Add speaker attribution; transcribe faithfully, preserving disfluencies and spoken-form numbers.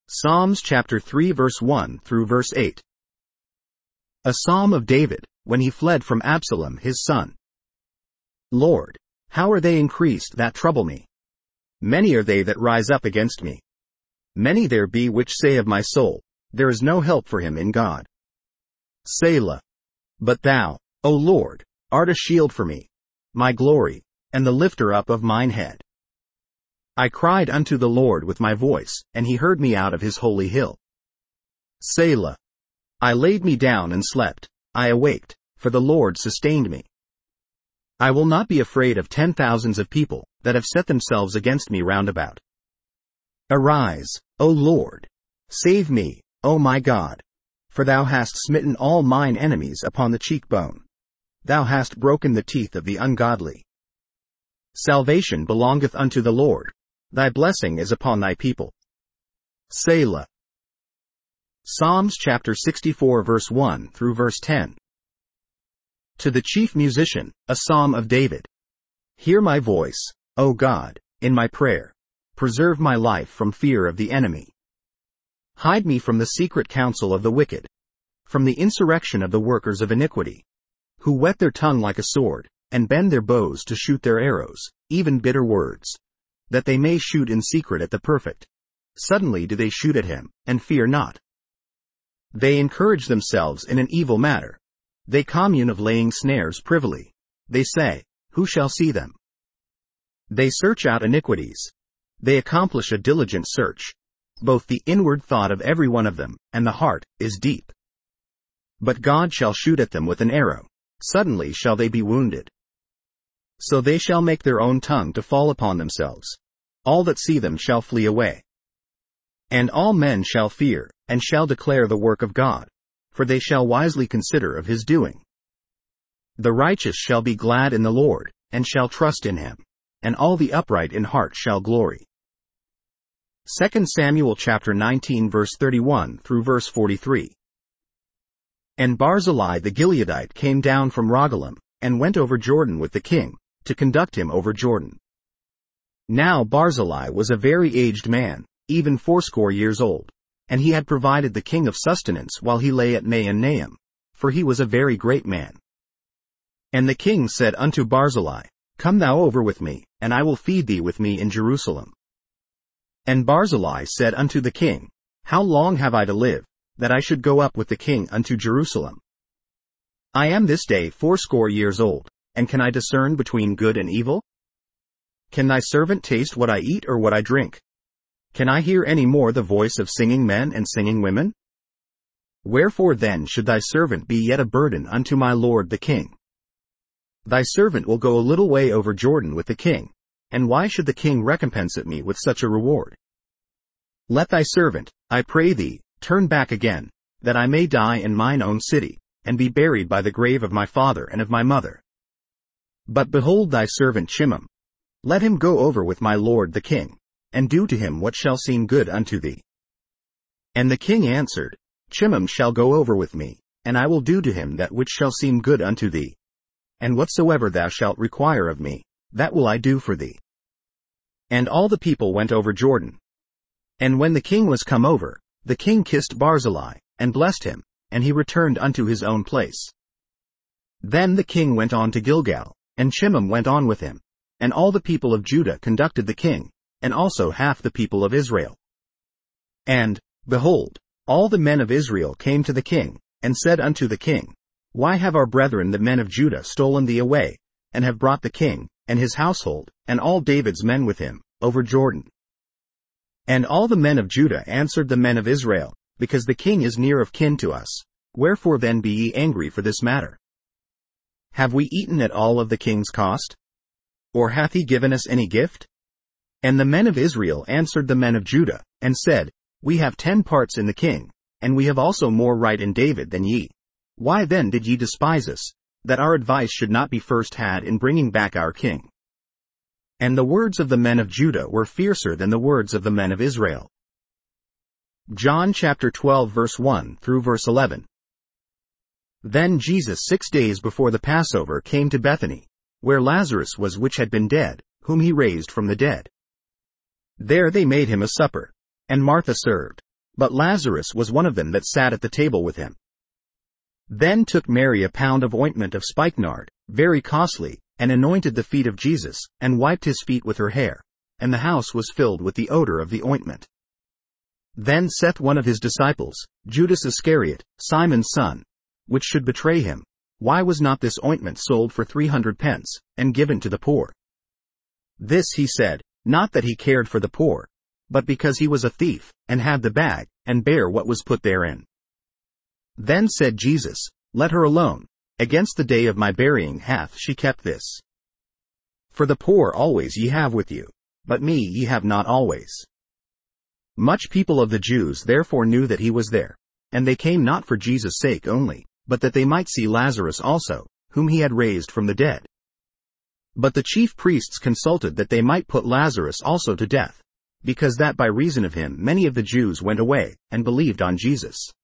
Speaker 1: Psalms chapter three verse one through verse eight. A psalm of David, when he fled from Absalom his son. Lord, how are they increased that trouble me? Many are they that rise up against me. Many there be which say of my soul, there is no help for him in God. Selah. But thou, O Lord, art a shield for me, my glory, and the lifter up of mine head. I cried unto the Lord with my voice, and he heard me out of his holy hill. Selah. I laid me down and slept, I awaked, for the Lord sustained me. I will not be afraid of ten thousands of people, that have set themselves against me round about. Arise, O Lord. Save me, O my God. For thou hast smitten all mine enemies upon the cheekbone. Thou hast broken the teeth of the ungodly. Salvation belongeth unto the Lord. Thy blessing is upon thy people. Selah. Psalms chapter sixty-four verse one through verse ten. To the chief musician, a psalm of David. Hear my voice, O God, in my prayer. Preserve my life from fear of the enemy. Hide me from the secret counsel of the wicked, from the insurrection of the workers of iniquity, who whet their tongue like a sword, and bend their bows to shoot their arrows, even bitter words, that they may shoot in secret at the perfect. Suddenly do they shoot at him, and fear not. They encourage themselves in an evil matter. They commune of laying snares privily. They say, who shall see them? They search out iniquities. They accomplish a diligent search. Both the inward thought of every one of them, and the heart, is deep. But God shall shoot at them with an arrow. Suddenly shall they be wounded. So they shall make their own tongue to fall upon themselves. All that see them shall flee away. And all men shall fear, and shall declare the work of God, for they shall wisely consider of his doing. The righteous shall be glad in the Lord, and shall trust in him, and all the upright in heart shall glory. Second Samuel chapter nineteen verse thirty-one through verse forty-three. And Barzillai the Gileadite came down from Rogelim, and went over Jordan with the king, to conduct him over Jordan. Now Barzillai was a very aged man, even fourscore years old, and he had provided the king of sustenance while he lay at Mahanaim, for he was a very great man. And the king said unto Barzillai, Come thou over with me, and I will feed thee with me in Jerusalem. And Barzillai said unto the king, How long have I to live, that I should go up with the king unto Jerusalem? I am this day fourscore years old, and can I discern between good and evil? Can thy servant taste what I eat or what I drink? Can I hear any more the voice of singing men and singing women? Wherefore then should thy servant be yet a burden unto my lord the king? Thy servant will go a little way over Jordan with the king, and why should the king recompense me with such a reward? Let thy servant, I pray thee, turn back again, that I may die in mine own city, and be buried by the grave of my father and of my mother. But behold thy servant Chimham. Let him go over with my lord the king, and do to him what shall seem good unto thee. And the king answered, Chimham shall go over with me, and I will do to him that which shall seem good unto thee. And whatsoever thou shalt require of me, that will I do for thee. And all the people went over Jordan. And when the king was come over, the king kissed Barzillai, and blessed him, and he returned unto his own place. Then the king went on to Gilgal, and Chimham went on with him, and all the people of Judah conducted the king, and also half the people of Israel. And, behold, all the men of Israel came to the king, and said unto the king, Why have our brethren the men of Judah stolen thee away, and have brought the king, and his household, and all David's men with him, over Jordan? And all the men of Judah answered the men of Israel, Because the king is near of kin to us, wherefore then be ye angry for this matter? Have we eaten at all of the king's cost? Or hath he given us any gift? And the men of Israel answered the men of Judah, and said, We have ten parts in the king, and we have also more right in David than ye. Why then did ye despise us, that our advice should not be first had in bringing back our king? And the words of the men of Judah were fiercer than the words of the men of Israel. John chapter twelve verse one through verse eleven. Then Jesus six days before the Passover came to Bethany, where Lazarus was which had been dead, whom he raised from the dead. There they made him a supper, and Martha served, but Lazarus was one of them that sat at the table with him. Then took Mary a pound of ointment of spikenard, very costly, and anointed the feet of Jesus, and wiped his feet with her hair, and the house was filled with the odor of the ointment. Then saith one of his disciples, Judas Iscariot, Simon's son, which should betray him, Why was not this ointment sold for three hundred pence, and given to the poor? This he said, not that he cared for the poor, but because he was a thief, and had the bag, and bare what was put therein. Then said Jesus, Let her alone, against the day of my burying hath she kept this. For the poor always ye have with you, but me ye have not always. Much people of the Jews therefore knew that he was there, and they came not for Jesus' sake only, but that they might see Lazarus also, whom he had raised from the dead. But the chief priests consulted that they might put Lazarus also to death, because that by reason of him many of the Jews went away, and believed on Jesus.